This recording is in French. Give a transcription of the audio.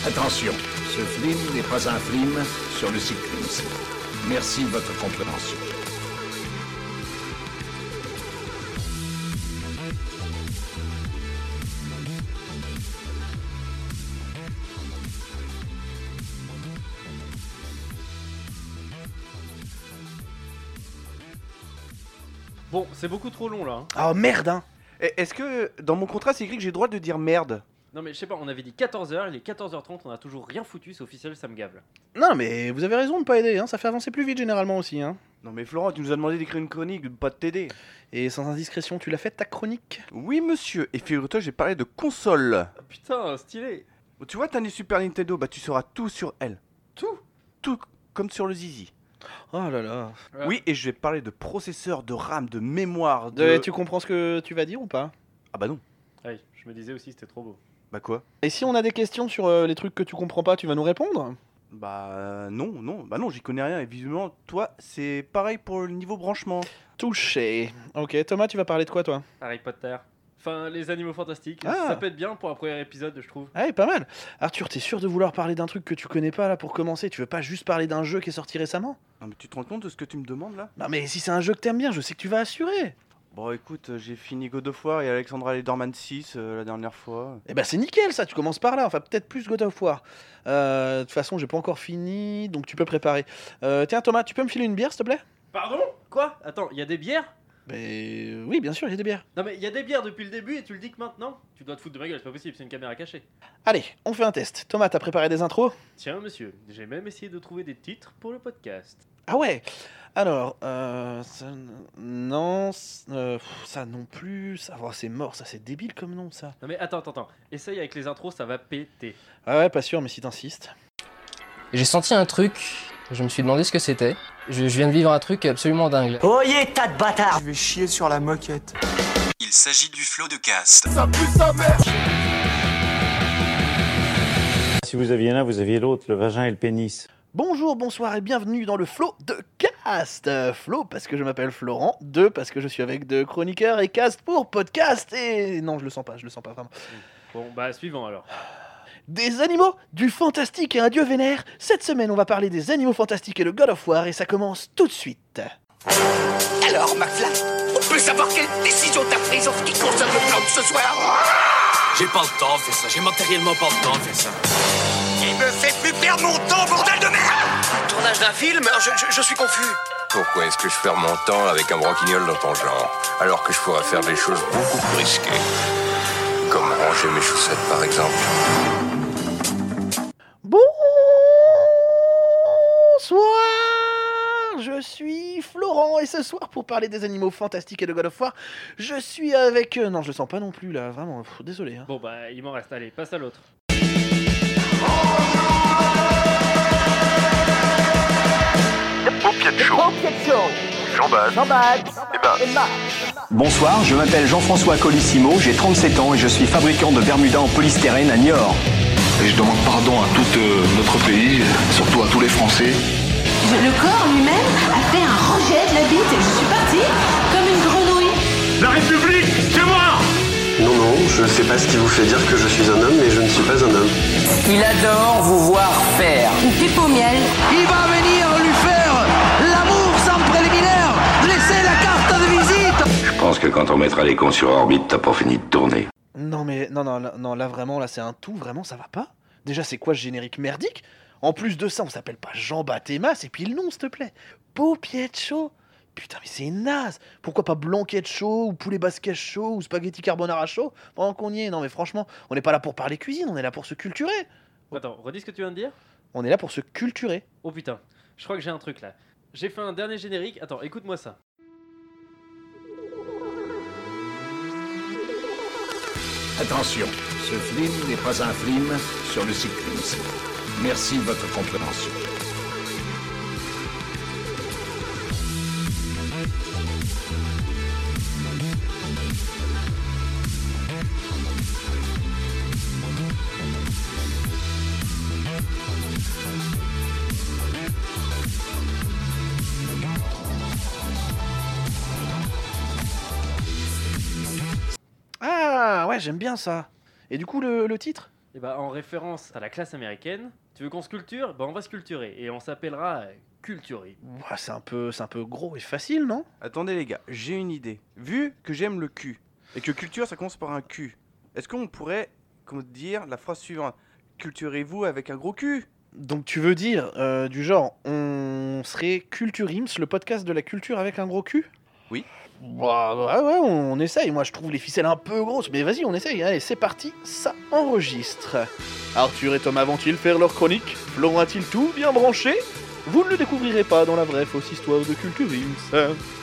Attention, ce film n'est pas un film sur le cyclisme. Merci de votre compréhension. Bon, c'est beaucoup trop long là. Hein. Ah merde hein. Est-ce que dans mon contrat c'est écrit que j'ai le droit de dire merde? Non mais je sais pas, on avait dit 14h, il est 14h30, on a toujours rien foutu, c'est officiel, ça me gave là. Non mais vous avez raison de pas aider, hein. Ça fait avancer plus vite généralement aussi. Hein. Non mais Florent, tu nous as demandé d'écrire une chronique, pas de t'aider. Et sans indiscrétion, tu l'as faite ta chronique? Oui monsieur, et figure-toi j'ai parlé de console. Oh, putain, stylé. Tu vois t'as une Super Nintendo, bah tu sauras tout sur elle. Tout comme sur le zizi. Oh là là. Ouais. Oui, et je vais parler de processeur, de RAM, de mémoire, Tu comprends ce que tu vas dire ou pas? Ah bah non. Ouais, je me disais aussi, c'était trop beau. Bah quoi? Et si on a des questions sur les trucs que tu comprends pas, tu vas nous répondre? Bah non, j'y connais rien, et visiblement toi c'est pareil pour le niveau branchement. Touché. Ok, Thomas, tu vas parler de quoi toi? Harry Potter. Enfin, les animaux fantastiques. Ah. Ça peut être bien pour un premier épisode, je trouve. Ah ouais, pas mal. Arthur, t'es sûr de vouloir parler d'un truc que tu connais pas là pour commencer? Tu veux pas juste parler d'un jeu qui est sorti récemment? Non mais tu te rends compte de ce que tu me demandes là? Non mais si c'est un jeu que t'aimes bien, je sais que tu vas assurer. Bon écoute, j'ai fini God of War et Alexandra Lederman 6 la dernière fois. Eh ben c'est nickel ça, tu commences par là, enfin peut-être plus God of War. De toute façon j'ai pas encore fini, donc tu peux préparer. Tiens Thomas, tu peux me filer une bière s'il te plaît? Pardon? Quoi? Attends, il y a des bières? Ben oui bien sûr, il y a des bières. Non mais il y a des bières depuis le début et tu le dis que maintenant? Tu dois te foutre de ma gueule, c'est pas possible, c'est une caméra cachée. Allez, on fait un test. Thomas, t'as préparé des intros? Tiens monsieur, j'ai même essayé de trouver des titres pour le podcast. Ah ouais. Alors, non, ça non plus, ça, oh, c'est mort, ça c'est débile comme nom ça. Non mais attends, essaye avec les intros, ça va péter. Ah ouais, pas sûr, mais si t'insistes. J'ai senti un truc, je me suis demandé ce que c'était. Je viens de vivre un truc absolument dingue. Oyez, tas de bâtards! Je vais chier sur la moquette. Il s'agit du flot de cast. Si vous aviez l'un, vous aviez l'autre, le vagin et le pénis. Bonjour, bonsoir et bienvenue dans le Flow de Cast. Flow parce que je m'appelle Florent, 2 parce que je suis avec 2 chroniqueurs et Cast pour podcast. Et non, je le sens pas vraiment. Bon bah suivant alors. Des animaux, du fantastique et un dieu vénère. Cette semaine, on va parler des animaux fantastiques et le God of War et ça commence tout de suite. Alors, McFly, on peut savoir quelle décision t'as prise en ce qui concerne le plan de ce soir? J'ai pas le temps de faire ça, j'ai matériellement pas le temps de faire ça. Il me fait plus perdre mon temps, bordel de merde! Tournage d'un film? Je suis confus. Pourquoi est-ce que je perds mon temps avec un broquignol dans ton genre, alors que je pourrais faire des choses beaucoup plus risquées? Comme ranger mes chaussettes, par exemple. Bonsoir, je suis Florent et ce soir pour parler des animaux fantastiques et de God of War, je suis avec... Non, je le sens pas non plus là, vraiment, désolé. Hein. Bon bah il m'en reste, allez, passe à l'autre. Bonsoir, je m'appelle Jean-François Colissimo, j'ai 37 ans et je suis fabricant de Bermuda en polystyrène à Niort. Et je demande pardon à tout notre pays, surtout à tous les Français. Le corps lui-même a fait un rejet de la bite et je suis partie comme une grenouille. La République, c'est moi! Non, je sais pas ce qui vous fait dire que je suis un homme, mais je ne suis pas un homme. Il adore vous voir faire. Une pipe au miel. Il va venir lui faire l'amour sans préliminaire. Laissez la carte de visite. Je pense que quand on mettra les cons sur orbite, t'as pas fini de tourner. Non mais, non, là vraiment, là c'est un tout, vraiment ça va pas. Déjà c'est quoi ce générique merdique? En plus de ça, on s'appelle pas Jean-Baptiste et puis le nom s'il te plaît. Paupiette chaud. Putain mais c'est naze. Pourquoi pas blanquette chaud ou poulet basquette chaud ou spaghetti carbonara chaud pendant qu'on y est? Non mais franchement, on n'est pas là pour parler cuisine, on est là pour se culturer. Attends, redis ce que tu viens de dire. On est là pour se culturer. Oh putain, je crois que j'ai un truc là. J'ai fait un dernier générique, attends, écoute-moi ça. Attention, ce film n'est pas un film sur le cyclisme. Merci de votre compréhension. Ah ouais, j'aime bien ça. Et du coup le titre? Et bah en référence à la classe américaine, tu veux qu'on se culture? Bah on va se culturer et on s'appellera Cultury. Ouah, c'est un peu gros et facile, non? Attendez les gars, j'ai une idée. Vu que j'aime le cul, et que culture ça commence par un Q, est-ce qu'on pourrait dire la phrase suivante? Culturez-vous avec un gros cul? Donc tu veux dire, du genre, on serait Culturims, le podcast de la culture avec un gros cul? Oui. Bah, ouais, on essaye. Moi, je trouve les ficelles un peu grosses, mais vas-y, on essaye. Allez, c'est parti, ça enregistre. Arthur et Thomas vont-ils faire leur chronique? Florent a-t-il tout bien branché? Vous ne le découvrirez pas dans la vraie fausse histoire de Culturims.